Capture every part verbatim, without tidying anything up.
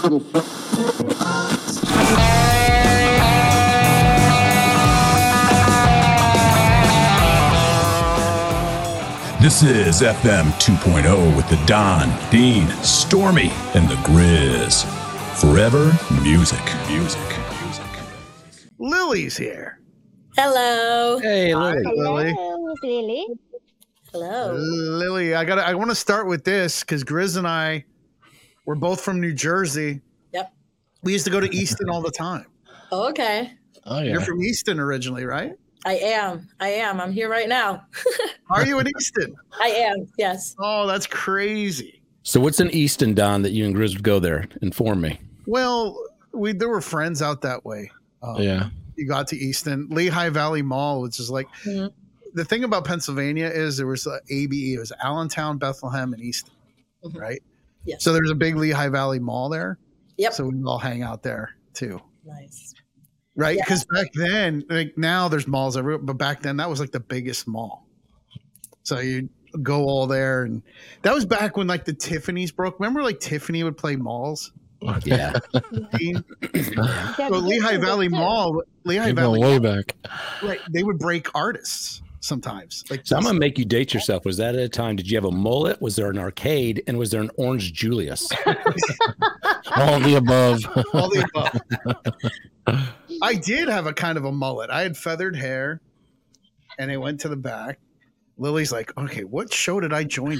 This is F M two point oh with the Don, Dean, Stormy, and the Grizz. Forever music, music, music. Lily's here. Hello. Hey, Lily. Hi, Lily. Hello, Miss Lily. Hello. Lily, I got. I want to start with this because Grizz and I, we're both from New Jersey. Yep. We used to go to Easton all the time. Oh, okay. Oh, yeah. You're from Easton originally, right? I am. I am. I'm here right now. Are you in Easton? I am. Yes. Oh, that's crazy. So what's in Easton, Don, that you and Grizz would go there? Inform me. Well, we there were friends out that way. Um, Yeah. You got to Easton, Lehigh Valley Mall, which is like Mhm. the thing about Pennsylvania is there was a A B E. It was Allentown, Bethlehem, and Easton, Mhm. right? Yes. So there's a big Lehigh Valley Mall there. Yep. So we all hang out there too. Nice. Right, Yeah. because back then, like now, there's malls everywhere, but back then that was like the biggest mall. So you go all there, and that was back when like the Tiffany's broke. Remember, like Tiffany would play malls. Yeah. Dean? Yeah, So but Lehigh this is Valley it too. Mall, Lehigh You're Valley, going way back. right? They would break artists sometimes. Like So I'm going to make you date yourself. Was that at a time? Did you have a mullet? Was there an arcade? And was there an Orange Julius? All the above. all the above. I did have a kind of a mullet. I had feathered hair, and it went to the back. Lily's like, okay, what show did I join?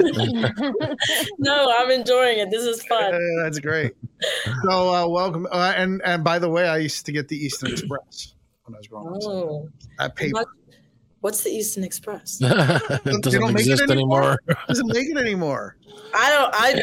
No, I'm enjoying it. This is fun. Uh, that's great. So uh, welcome. Uh, and and by the way, I used to get the Eastern Express when I was growing up. Oh. That paper What- What's the Easton Express? It They doesn't don't make it exist anymore? anymore. doesn't make it anymore. I don't. I.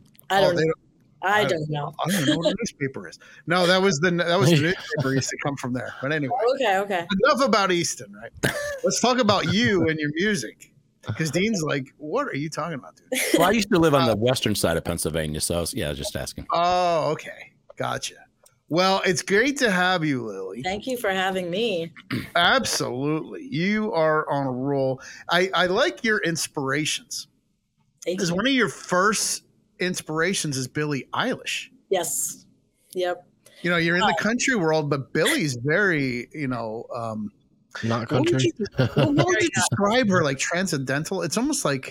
I Oh, don't. they know. I don't know. I don't even know what a newspaper is. No, that was the that was the newspaper used to come from there. But anyway, Okay. Okay. enough about Easton, right? Let's talk about you and your music. Because Dean's like, what are you talking about, dude? Well, I used to live on the western side of Pennsylvania. So I was, yeah, I was just asking. Oh, okay. Gotcha. Well, it's great to have you, Lily. Thank you for having me. Absolutely. You are on a roll. I, I like your inspirations. Thank Because you. one of your first inspirations is Billie Eilish. Yes. Yep. You know, you're in Oh. the country world, but Billie's very, you know, um, Not what would country. you, well, what would you describe her like transcendental? It's almost like,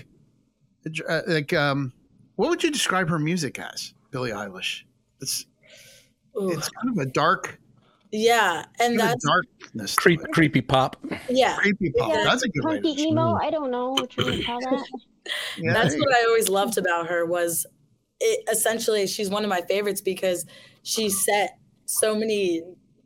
uh, like, um, what would you describe her music as, Billie Eilish? It's Ooh. it's kind of a dark, Yeah, and kind of that's darkness. to Creep, it. creepy pop. yeah. Creepy pop. Yeah, That's a good way to Punky describe emo. I don't know what you would call that. it. Yeah, That's there what I always loved about her was it, essentially she's one of my favorites because she set so many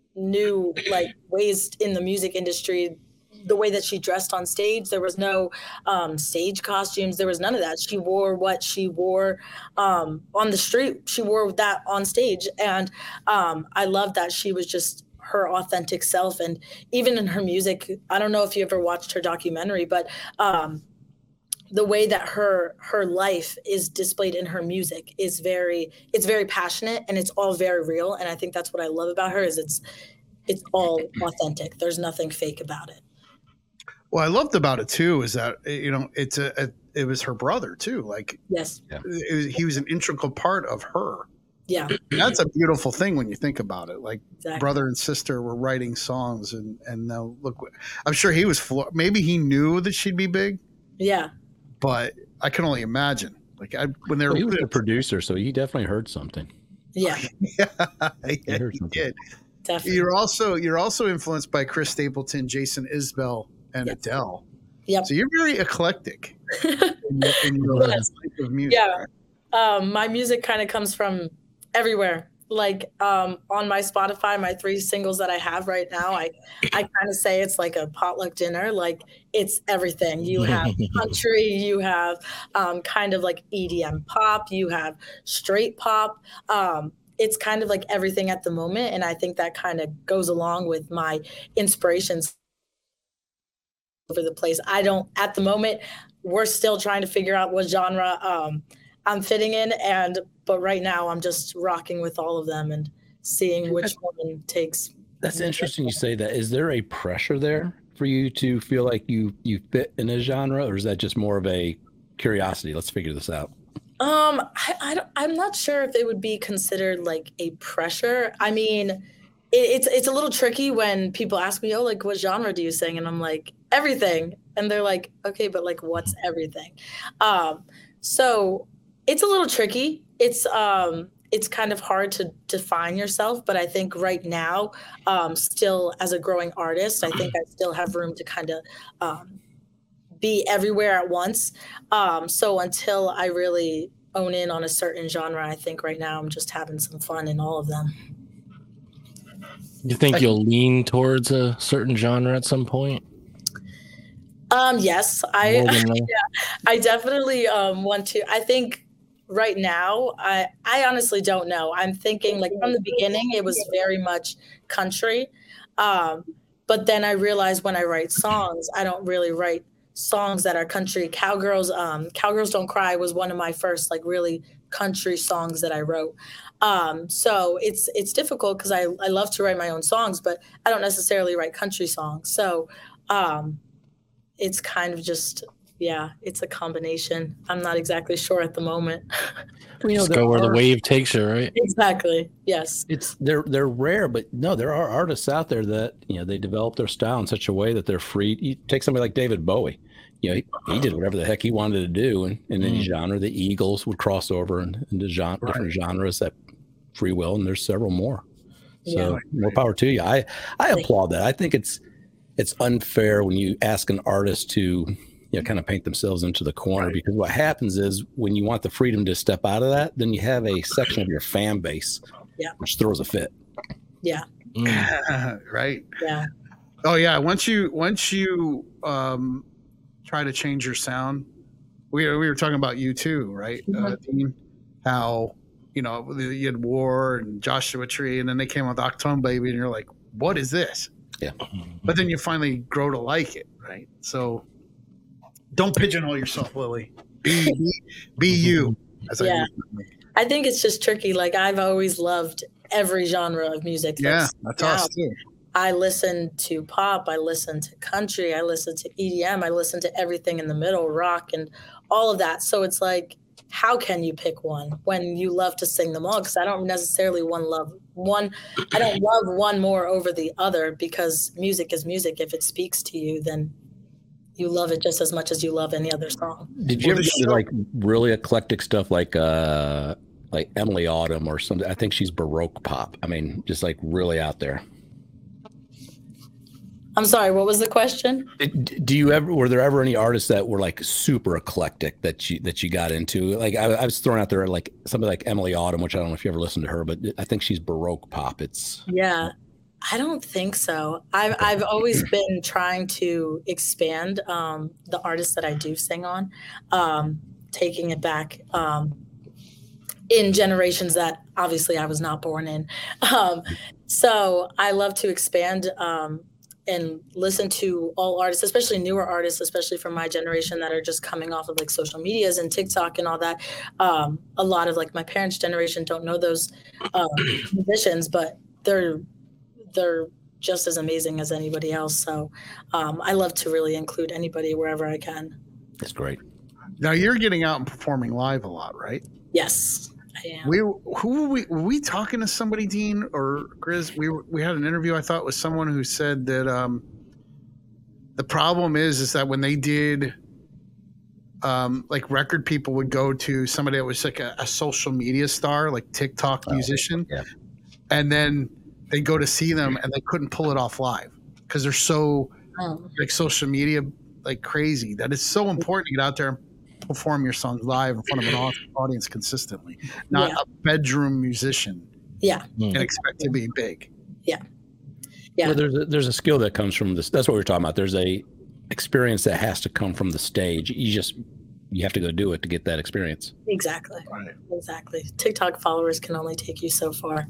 new like ways in the music industry. The way that she dressed on stage, there was no um, stage costumes. There was none of that. She wore what she wore um, on the street. She wore that on stage. And um, I love that she was just her authentic self. And even in her music, I don't know if you ever watched her documentary, but um, the way that her her life is displayed in her music is very it's very passionate and it's all very real. And I think that's what I love about her is it's it's all authentic. There's nothing fake about it. What I loved about it too is that you know it's a, a it was her brother too. Like Yes. it was, he was an integral part of her. Yeah. That's a beautiful thing when you think about it. Like Exactly. brother and sister were writing songs, and and now look, what- I'm sure he was flo- maybe he knew that she'd be big, Yeah. but I can only imagine. Like I, when they were Well, he was the producer, so he definitely heard something. Yeah. yeah, yeah, heard he something. did. Definitely. You're also you're also influenced by Chris Stapleton, Jason Isbell, and Yes. Adele. Yep. So you're very eclectic in your, in your Yes. type of music. Yeah. Um, my music kind of comes from everywhere. Like um, on my Spotify, my three singles that I have right now, I, I kind of say it's like a potluck dinner. Like it's everything. You have country, you have um, kind of like E D M pop, you have straight pop. Um, it's kind of like everything at the moment. And I think that kind of goes along with my inspirations over the place. I don't, at the moment, we're still trying to figure out what genre um, I'm fitting in. And, but right now I'm just rocking with all of them and seeing which one takes. That's interesting you say that. Is there a pressure there for you to feel like you you fit in a genre, or is that just more of a curiosity? Let's figure this out. Um, I, I don't, I'm not sure if it would be considered like a pressure. I mean, it, it's it's a little tricky when people ask me, "Oh, like what genre do you sing?" And I'm like, "Everything." And they're like, "Okay, but like what's everything?" Um, so it's a little tricky. It's um, it's kind of hard to define yourself, but I think right now, um, still as a growing artist, I think I still have room to kind of um, be everywhere at once. Um, so until I really own in on a certain genre, I think right now I'm just having some fun in all of them. You think you'll lean towards a certain genre at some point? Um, yes, I More than yeah, I definitely um, want to. I think right now, I I honestly don't know. I'm thinking like from the beginning, it was very much country, um, but then I realized when I write songs, I don't really write songs that are country. Cowgirls, um, Cowgirls Don't Cry was one of my first like really country songs that I wrote. Um, so it's it's difficult because I, I love to write my own songs, but I don't necessarily write country songs. So um, it's kind of just, yeah, it's a combination. I'm not exactly sure at the moment. You know, Just there go where the are- wave takes you, right? Exactly. Yes. It's they're they're rare, but no, there are artists out there that you know they develop their style in such a way that they're free. You take somebody like David Bowie, you know, he, he did whatever the heck he wanted to do, and in any Mm. genre, the Eagles would cross over and into genre, different genres that free will, and there's several more. So Yeah. more power to you. I I applaud that. I think it's it's unfair when you ask an artist to you know, kind of paint themselves into the corner, Right. because what happens is when you want the freedom to step out of that, then you have a section of your fan base Yeah. which throws a fit. Yeah. Mm. Right. Yeah. Oh yeah. Once you once you um, try to change your sound, we we were talking about you too, right, uh, Dean? How you know you had War and Joshua Tree, and then they came with Octone Baby, and you're like, what is this? Yeah. But then you finally grow to like it, right? So don't pigeonhole yourself, Lily. Be be, be you. As I Yeah. usually say. I think it's just tricky. Like I've always loved every genre of music. Yeah, that's that's us out. too. I listen to pop, I listen to country, I listen to E D M, I listen to everything in the middle, rock and all of that. So it's like, how can you pick one when you love to sing them all? Because I don't necessarily one love one. I don't love one more over the other, because music is music. If it speaks to you, then you love it just as much as you love any other song. Did you Well, ever the get into show- like really eclectic stuff like uh like Emily Autumn or something? I think she's Baroque pop. I mean, just like really out there. I'm sorry, what was the question? Did- Do you ever were there ever any artists that were like super eclectic that you that you got into? Like I, I was throwing out there like somebody like Emily Autumn, which I don't know if you ever listened to her, but I think she's Baroque pop. It's Yeah, I don't think so. I've I've always been trying to expand um, the artists that I do sing on, um, taking it back um, in generations that obviously I was not born in. Um, so I love to expand um, and listen to all artists, especially newer artists, especially from my generation that are just coming off of like social medias and TikTok and all that. Um, a lot of like my parents' generation don't know those um, musicians, but they're they're just as amazing as anybody else. So um, I love to really include anybody wherever I can. it's great. Now you're getting out and performing live a lot, right? Yes, I am. We who were we were we talking to somebody, Dean or Grizz? We were, we had an interview. I thought with someone who said that um, the problem is is that when they did um, like record people would go to somebody that was like a, a social media star, like TikTok Oh, musician, yeah. and then they go to see them and they couldn't pull it off live because they're so Oh, like social media like crazy that it's so important to get out there and perform your songs live in front of an au- audience consistently, not Yeah. a bedroom musician yeah, and expect to be big. yeah. Well, there's a, there's a skill that comes from this. That's what we we're talking about. There's a experience that has to come from the stage. You just you have to go do it to get that experience. Exactly. Right. Exactly. TikTok followers can only take you so far.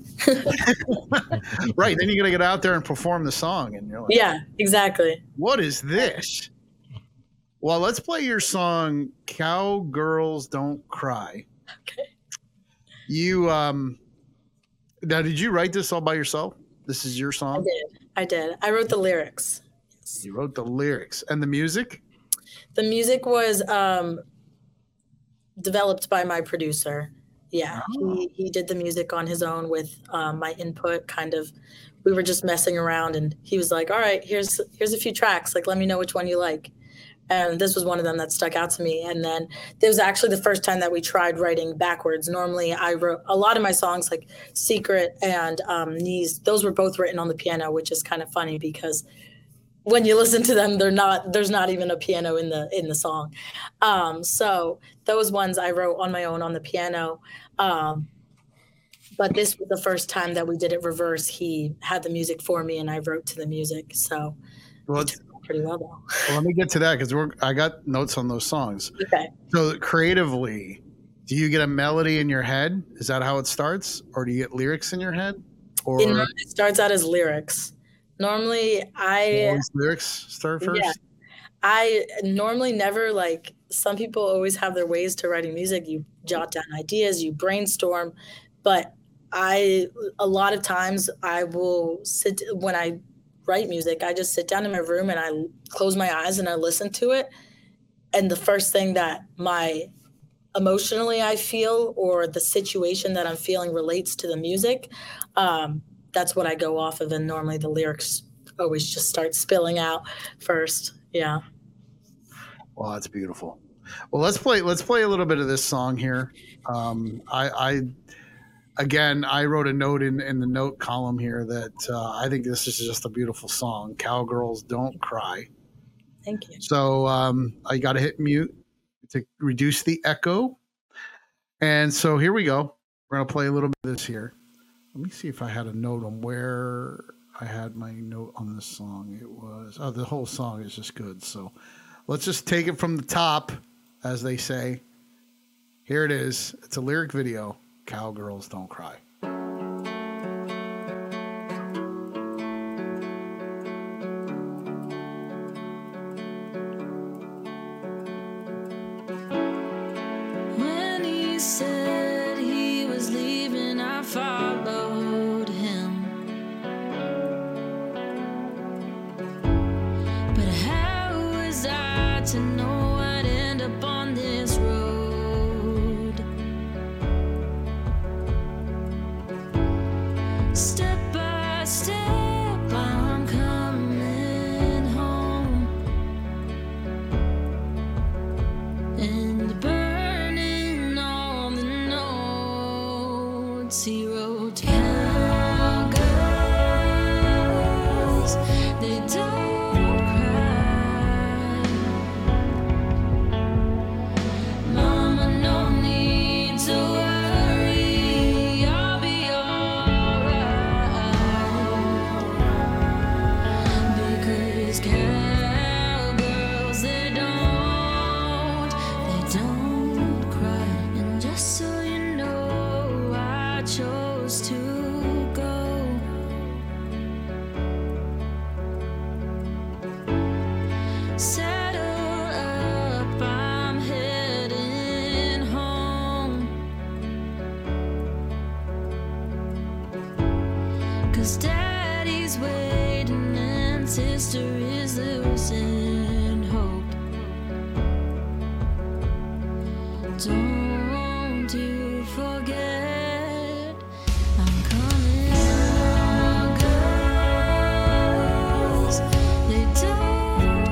Right. Then you got to get out there and perform the song. And you're like, Yeah, exactly. what is this? Well, let's play your song, Cowgirls Don't Cry. Okay. You, um, now, did you write this all by yourself? This is your I song? did. I did. I wrote the lyrics. You wrote the lyrics and the music? The music was um developed by my producer. Yeah, Oh. he, he did the music on his own with um, my input. Kind of, we were just messing around, and he was like, "All right, here's here's a few tracks. Like, let me know which one you like." And this was one of them that stuck out to me. And then it was actually the first time that we tried writing backwards. Normally, I wrote a lot of my songs, like "Secret" and um, "Knees." Those were both written on the piano, which is kind of funny because when you listen to them, they're not. There's not even a piano in the in the song. Um, so those ones I wrote on my own on the piano. Um, but this was the first time that we did it reverse. He had the music for me, and I wrote to the music. So Well, it turned out pretty well, though. well, let me get to that because we're I got notes on those songs. Okay. So creatively, do you get a melody in your head? Is that how it starts, or do you get lyrics in your head? Or It normally starts out as lyrics. Normally, I always lyrics start first? Yeah. I normally never like. Some people always have their ways to writing music. You jot down ideas, you brainstorm, but I a lot of times I will sit when I write music. I just sit down in my room and I close my eyes and I listen to it. And the first thing that my emotionally I feel or the situation that I'm feeling relates to the music, um, that's what I go off of. And normally the lyrics always just start spilling out first. Yeah. Well, that's beautiful. Well, let's play. Let's play a little bit of this song here. Um, I, I, again, I wrote a note in, in the note column here that uh, I think this is just a beautiful song. Cowgirls Don't Cry. Thank you. So um, I got to hit mute to reduce the echo. And so here we go. We're gonna play a little bit of this here. Let me see if I had a note on where I had my note on this song. It was oh, the whole song is just good. So let's just take it from the top, as they say. Here it is. It's a lyric video. Cowgirls Don't Cry. When he said he was leaving, I followed him. But how was I to know I'd end up on this road? Step by step, I'm coming home. And burning on the notes he wrote. Cowgirls, they don't cry. Mama, no need to worry, I'll be alright. Because cowgirls, they don't, they don't cry. And just so you know, I chose to go. Saddle up, I'm heading home. 'Cause daddy's waiting and sister is losing hope. Don't you forget, I'm coming. Girls, they don't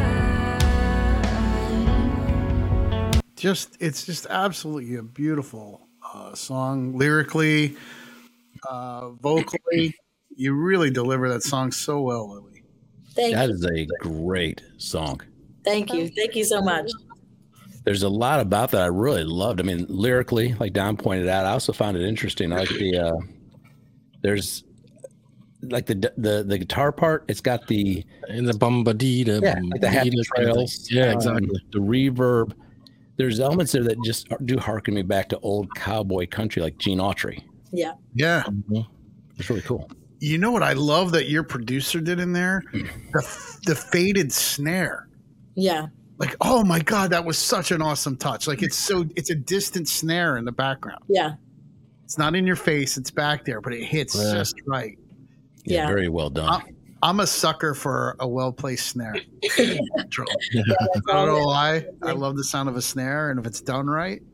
cry. Just it's just absolutely a beautiful uh, song, lyrically, uh, vocally. You really deliver that song so well, Lily. Thank That you. is a great song. Thank you. Thank you so much. There's a lot about that I really loved. I mean, lyrically, like Don pointed out, I also found it interesting. I like the uh, there's like the the the guitar part. It's got the In the bumbadita, yeah, like the happy bumbadita kind of thing. trails. Yeah, um, exactly. the reverb. There's elements there that just do harken me back to old cowboy country, like Gene Autry. Yeah. Yeah. It's really cool. You know what I love that your producer did in there? The the faded snare. Yeah. Like, oh my God, that was such an awesome touch. Like it's so it's a distant snare in the background. Yeah. It's not in your face, it's back there, but it hits Yeah. just right. Yeah, Yeah. very well done. I'm a sucker for a well-placed snare. I don't know why. I love the sound of a snare, and if it's done right,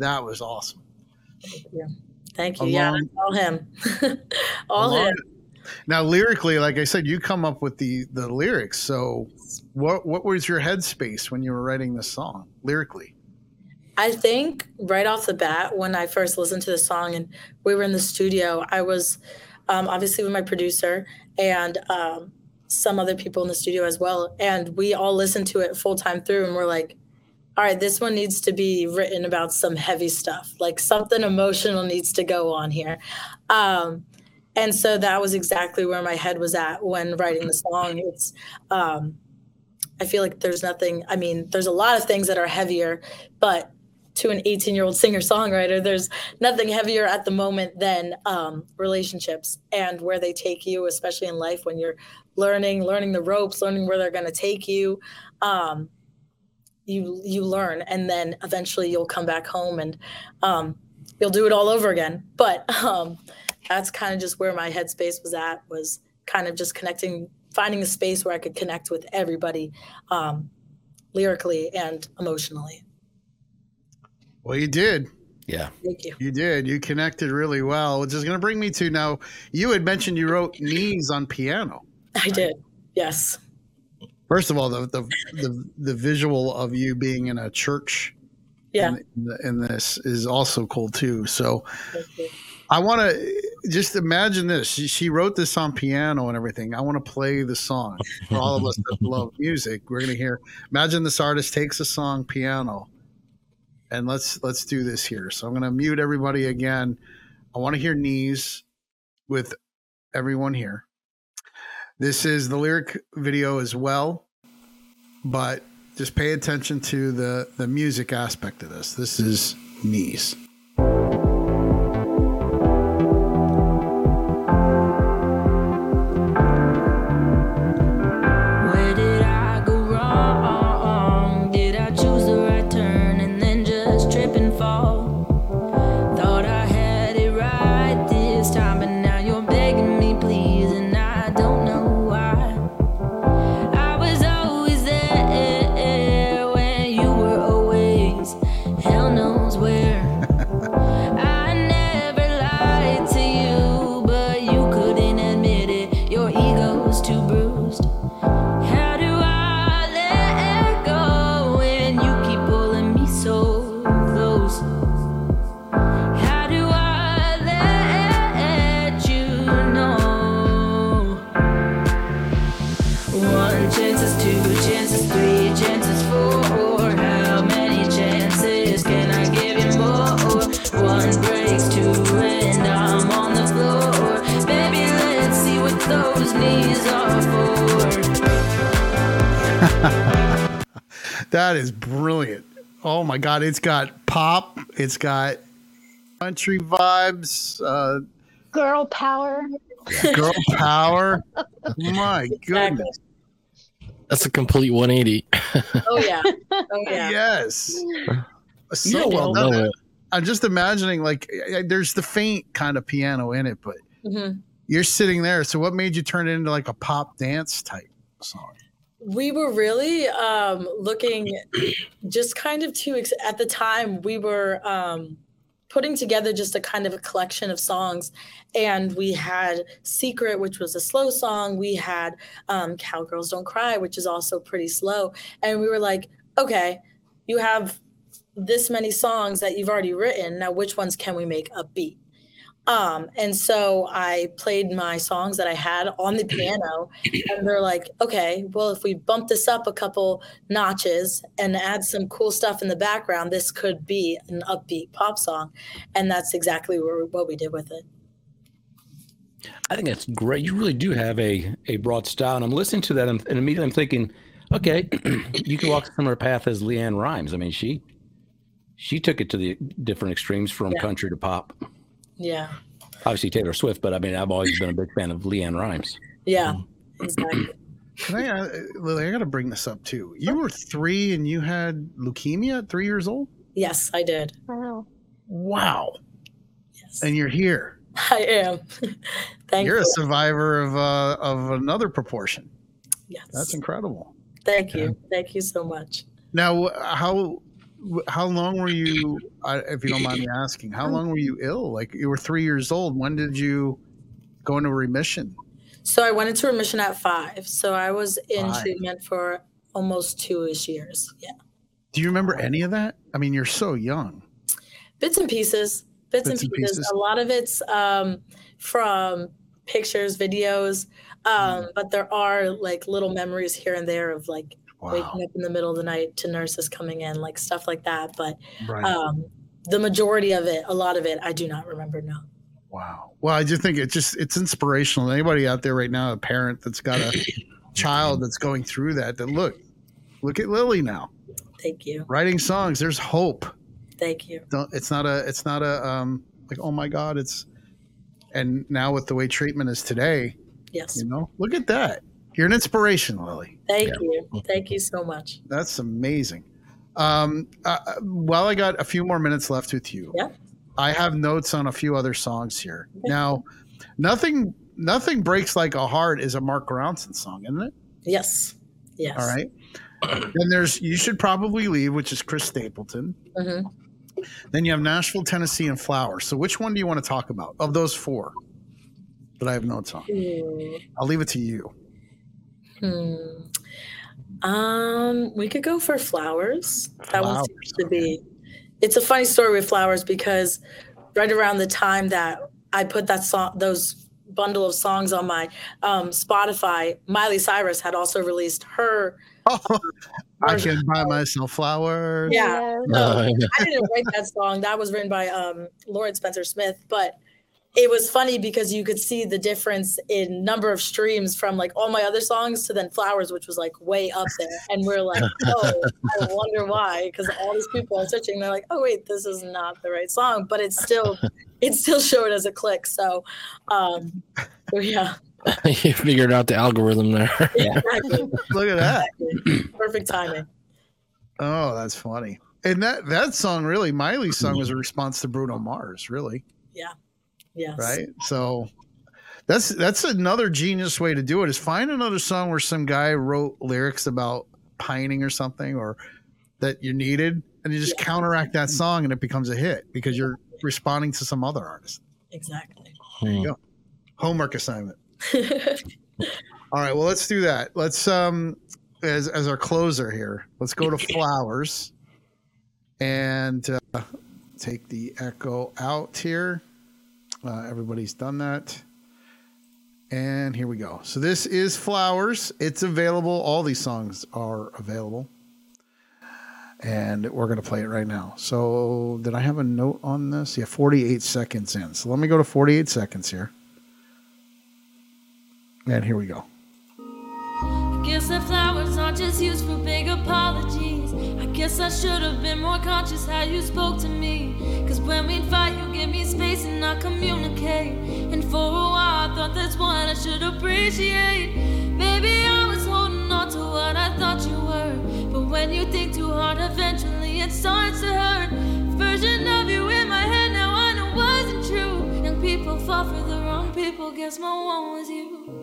That was awesome. Thank you. Thank you. Yeah, Along- all him. all Along- him. Now, lyrically, like I said, you come up with the the lyrics. So, what what was your headspace when you were writing this song lyrically? I think right off the bat, when I first listened to the song and we were in the studio, I was um, obviously with my producer and um, some other people in the studio as well. And we all listened to it full time through and we're like, all right, this one needs to be written about some heavy stuff, like something emotional needs to go on here. Um, and so that was exactly where my head was at when writing the song. It's, um, I feel like there's nothing, I mean, there's a lot of things that are heavier, but to an eighteen year old singer songwriter, there's nothing heavier at the moment than um, relationships and where they take you, especially in life when you're learning, learning the ropes, learning where they're going to take you. Um, you, you learn, and then eventually you'll come back home and um, you'll do it all over again. But um, that's kind of just where my headspace was at, was kind of just connecting, finding a space where I could connect with everybody um, lyrically and emotionally. Well, you did. Yeah. Thank you. You did. You connected really well, which is going to bring me to now. You had mentioned you wrote Knees on piano. I did. Yes. First of all, the the the, the visual of you being in a church Yeah. in, the, in this is also cool too. So Thank you. I want to just imagine this. She, she wrote this on piano and everything. I want to play the song for all of us that love music. We're going to hear. Imagine this artist takes a song piano. And let's let's do this here. So I'm going to mute everybody again. I want to hear Knees with everyone here. This is the lyric video as well, but just pay attention to the, the music aspect of this. This is Knees. Where did I go wrong? Did I choose the right turn and then just trip and fall? Thought I had it right this time, but now you're begging me please, and I don't know why. I was always there when you were always hell knows where. I never lied to you, but you couldn't admit it. Your ego's too bruised. How do I let go when you keep pulling me so close? How do I let you know? One chances, two chances, three chances, four. How many chances can I give you more? One breaks, two, and I'm on the floor. Baby, let's see what those knees are for. That is brilliant. Oh my God. It's got pop. It's got country vibes, uh, Girl power. girl power. My goodness. That's a complete one eighty. Oh yeah. Oh yeah. Yes. So Yeah, well I love done. it. I'm just imagining like uh, there's the faint kind of piano in it, but hmm you're sitting there. So what made you turn it into like a pop dance type song? We were really um, looking just kind of to, ex- at the time, we were um, putting together just a kind of a collection of songs. And we had Secret, which was a slow song. We had um, Cowgirls Don't Cry, which is also pretty slow. And we were like, okay, you have this many songs that you've already written. Now, which ones can we make upbeat? Um, and so I played my songs that I had on the piano, and they're like, okay, well, if we bump this up a couple notches and add some cool stuff in the background, this could be an upbeat pop song. And that's exactly what, what we did with it. I think that's great. You really do have a, a broad style. And I'm listening to that and, and immediately I'm thinking, okay, you can walk a similar path as Leanne Rimes. I mean, she she took it to the different extremes from Yeah. country to pop. Yeah. Obviously Taylor Swift, but I mean, I've always been a big fan of Leanne Rimes. Yeah, exactly. Can I, uh, Lily, I got to bring this up too. You were three and you had leukemia at three years old? Yes, I did. Wow. Wow. Yes, And you're here. I am. Thank You're you. a survivor of uh, of another proportion. Yes. That's incredible. Thank you. Thank you so much. Now, how how long were you, I- if you don't mind me asking, how long were you ill? Like you were three years old. When did you go into remission? So I went into remission at five. So I was in Five. treatment for almost two-ish years. Yeah. Do you remember any of that? I mean, you're so young. Bits and pieces. Bits, Bits and, and pieces. pieces. A lot of it's um, from pictures, videos. Um, but there are like little memories here and there of like Wow. waking up in the middle of the night to nurses coming in, like stuff like that. But Right. um, the majority of it, a lot of it, I do not remember now. Wow. Well, I just think it just it's inspirational. Anybody out there right now, a parent that's got a child that's going through that, that look, look at Lily now. Thank you. Writing songs. There's hope. Thank you. Don't it's not a it's not a um like, oh my God, it's and now with the way treatment is today, Yes. you know, look at that. You're an inspiration, Lily. Thank you. Thank you so much. That's amazing. Um, uh, while I got a few more minutes left with you, Yeah. I have notes on a few other songs here. Now, nothing, nothing breaks like a heart is a Mark Ronson song, isn't it? Yes. Yes. All right. Then there's you should probably leave, which is Chris Stapleton. Mm-hmm. Then you have Nashville, Tennessee, and Flowers. So which one do you want to talk about of those four that I have notes on? Hmm. I'll leave it to you. Hmm. Um, we could go for Flowers. That one Flowers, seems to be. It's a funny story with Flowers because right around the time that I put that song, those bundle of songs on my um, Spotify, Miley Cyrus had also released her. Oh, I version can buy of- myself flowers. Yeah, Yes. no, Uh, yeah. I didn't write that song. That was written by um, Lauren Spencer Smith, but it was funny because you could see the difference in number of streams from like all my other songs to then Flowers, which was like way up there. And we're like, oh, I wonder why, because all these people are searching. They're like, oh wait, this is not the right song, but it's still, it still showed as a click. So, um, so yeah, You figured out the algorithm there. exactly, Look at that. exactly. Perfect timing. Oh, that's funny. And that that song really, Miley's song was a response to Bruno Mars, really, Yes. right? So that's that's another genius way to do it is find another song where some guy wrote lyrics about pining or something or that you needed, and you just Yeah. counteract that song and it becomes a hit because you're responding to some other artist. Exactly. Hmm. go. Homework assignment. All right, well, let's do that. Let's um as as our closer here. Let's go to Flowers and uh, take the echo out here. Uh, everybody's done that. And here we go. So this is Flowers. It's available. All these songs are available. And we're going to play it right now. So did I have a note on this? Yeah, forty-eight seconds in. So let me go to forty-eight seconds here. And here we go. Guess that flowers aren't just used for big apologies. I guess I should have been more conscious how you spoke to me. Cause when we fight, you give me space and I communicate. And for a while, I thought that's what I should appreciate. Maybe I was holding on to what I thought you were. But when you think too hard, eventually it starts to hurt. Version of you in my head, now I know wasn't true. Young people fall for the wrong people, guess my one was you.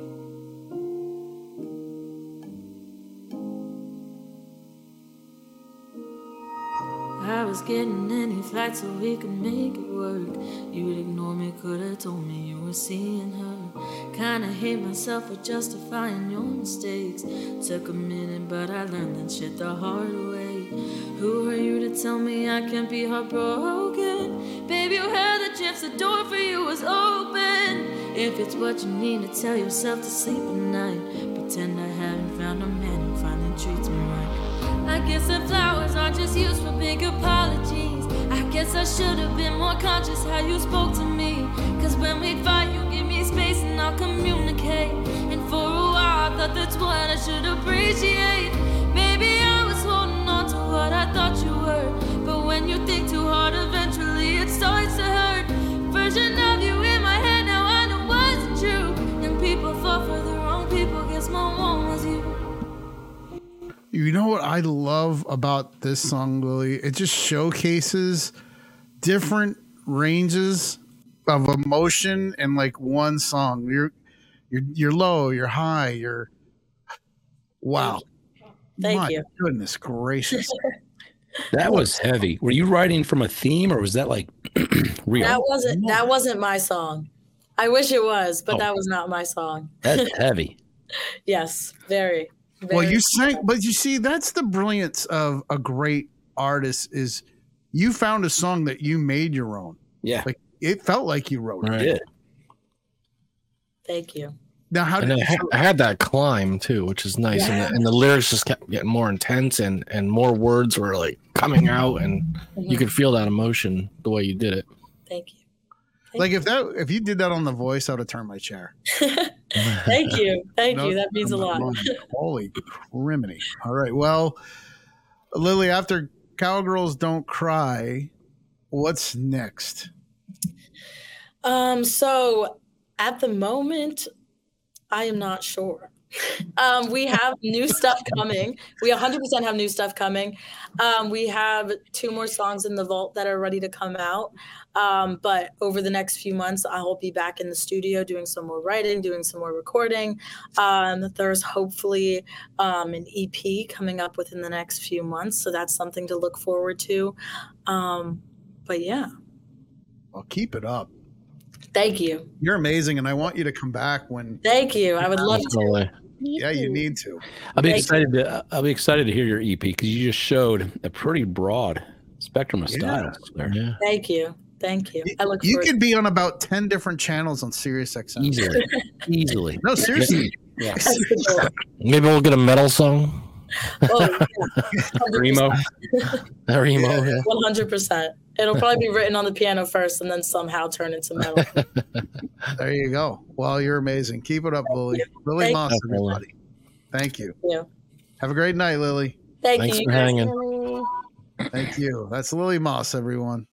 I was getting any flight so we could make it work. You'd ignore me, could've told me you were seeing her. Kinda hate myself for justifying your mistakes. Took a minute, but I learned that shit the hard way. Who are you to tell me I can't be heartbroken? Baby, you had the chance, the door for you was open. If it's what you need to tell yourself to sleep at night, pretend I haven't found a man who finally treats me right. I guess that flowers aren't just used for big apologies. I guess I should have been more conscious how you spoke to me. Cause when we fight, you give me space and I'll communicate. And for a while, I thought that's what I should appreciate. Maybe I was holding on to what I thought you were. But when you think too hard, eventually it starts to hurt. Version of you in my head, now I know wasn't true. Young people fall for the wrong people, guess my one was you. You know what I love about this song, Lily? It just showcases different ranges of emotion in like one song. You're you're you're low, you're high, you're wow. Thank My you. goodness gracious. That was heavy. Were you writing from a theme, or was that like real? That wasn't that wasn't my song. I wish it was, but Oh. that was not my song. That's heavy. Yes, very. very Well, you sang, but you see, that's the brilliance of a great artist is you found a song that you made your own. Yeah, Like it felt like you wrote it. Right. did. Thank you. Now, how And did I, ha- I had that climb too, which is nice, and, the, and the lyrics just kept getting more intense, and and more words were like coming out, and you could feel that emotion the way you did it. Thank you. like if that if you did that on The Voice, I would have turned my chair. Thank you. Thank No, you. That means a lot. Holy criminy! All right, well, Lily, after Cowgirls Don't Cry, what's next? Um, so at the moment, I am not sure. Um, we have new stuff coming. We one hundred percent have new stuff coming. Um, we have two more songs in the vault that are ready to come out. Um, but over the next few months, I'll be back in the studio doing some more writing, doing some more recording. Um, there's hopefully um, an E P coming up within the next few months. So that's something to look forward to. Um, but yeah, Well, keep it up. thank you. You're amazing, and I want you to come back when. Thank you. I would love to. Definitely. Me Yeah, you too. need to. I'll be Thank excited to. I'll be excited to hear your E P because you just showed a pretty broad spectrum of Yeah. styles there. Yeah. Thank you. Thank you. I look You forward could be on about ten different channels on Sirius X M. Easily, easily. No, seriously. Yeah. to Maybe we'll get a metal song. Oh, yeah. Remo. Or emo. Yeah. one hundred percent. It'll probably be written on the piano first and then somehow turn into metal. There you go. Well, you're amazing. Keep it up, Lily. Lily Thank Moss, you. everybody. Thank you. Yeah. Have a great night, Lily. Thank Thanks you. for hanging. Really. Thank you. That's Lily Moss, everyone.